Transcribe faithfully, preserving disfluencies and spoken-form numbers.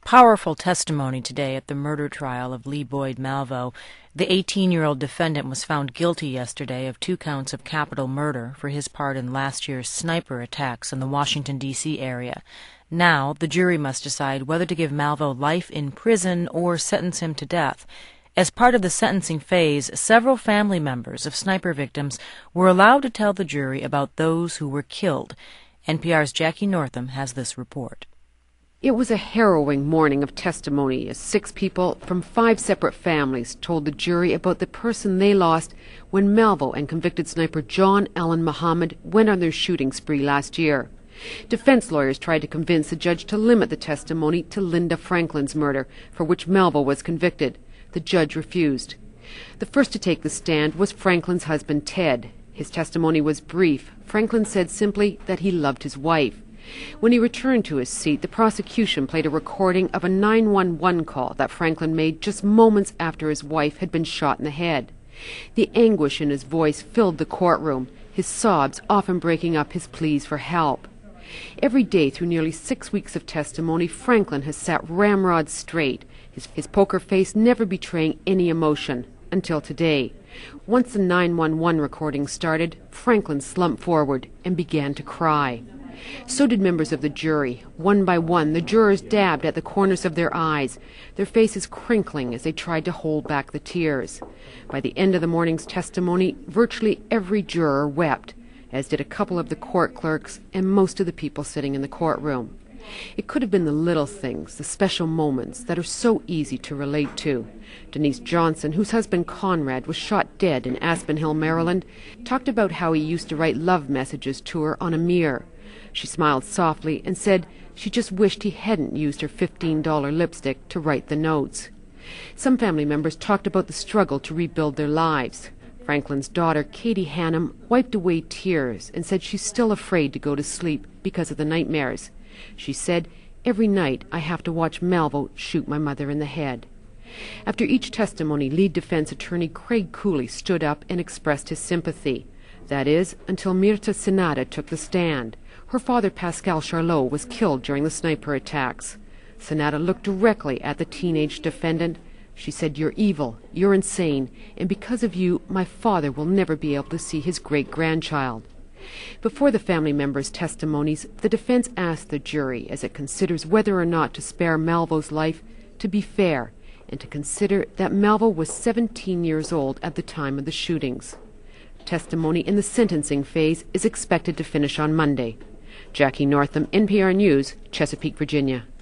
Powerful testimony today at the murder trial of Lee Boyd Malvo. The eighteen-year-old defendant was found guilty yesterday of two counts of capital murder for his part in last year's sniper attacks in the Washington, D C area. Now, the jury must decide whether to give Malvo life in prison or sentence him to death. As part of the sentencing phase, several family members of sniper victims were allowed to tell the jury about those who were killed. N P R's Jackie Northam has this report. It was a harrowing morning of testimony as six people from five separate families told the jury about the person they lost when Malvo and convicted sniper John Allen Muhammad went on their shooting spree last year. Defense lawyers tried to convince the judge to limit the testimony to Linda Franklin's murder, for which Malvo was convicted. The judge refused. The first to take the stand was Franklin's husband, Ted. His testimony was brief. Franklin said simply that he loved his wife. When he returned to his seat, the prosecution played a recording of a nine one one call that Franklin made just moments after his wife had been shot in the head. The anguish in his voice filled the courtroom, his sobs often breaking up his pleas for help. Every day through nearly six weeks of testimony, Franklin has sat ramrod straight, his, his poker face never betraying any emotion, until today. Once the nine one one recording started, Franklin slumped forward and began to cry. So did members of the jury. One by one, the jurors dabbed at the corners of their eyes, their faces crinkling as they tried to hold back the tears. By the end of the morning's testimony, virtually every juror wept, as did a couple of the court clerks and most of the people sitting in the courtroom. It could have been the little things, the special moments that are so easy to relate to. Denise Johnson, whose husband Conrad was shot dead in Aspen Hill, Maryland, talked about how he used to write love messages to her on a mirror. She smiled softly and said she just wished he hadn't used her fifteen dollar lipstick to write the notes. Some family members talked about the struggle to rebuild their lives. Franklin's daughter, Katie Hannum, wiped away tears and said she's still afraid to go to sleep because of the nightmares. She said, "Every night I have to watch Malvo shoot my mother in the head." After each testimony, lead defense attorney Craig Cooley stood up and expressed his sympathy. That is, until Mirta Senada took the stand. Her father, Pascal Charlot, was killed during the sniper attacks. Senada looked directly at the teenage defendant. She said, "You're evil, you're insane, and because of you, my father will never be able to see his great-grandchild." Before the family members' testimonies, the defense asked the jury, as it considers whether or not to spare Malvo's life, to be fair, and to consider that Malvo was seventeen years old at the time of the shootings. Testimony in the sentencing phase is expected to finish on Monday. Jackie Northam, N P R News, Chesapeake, Virginia.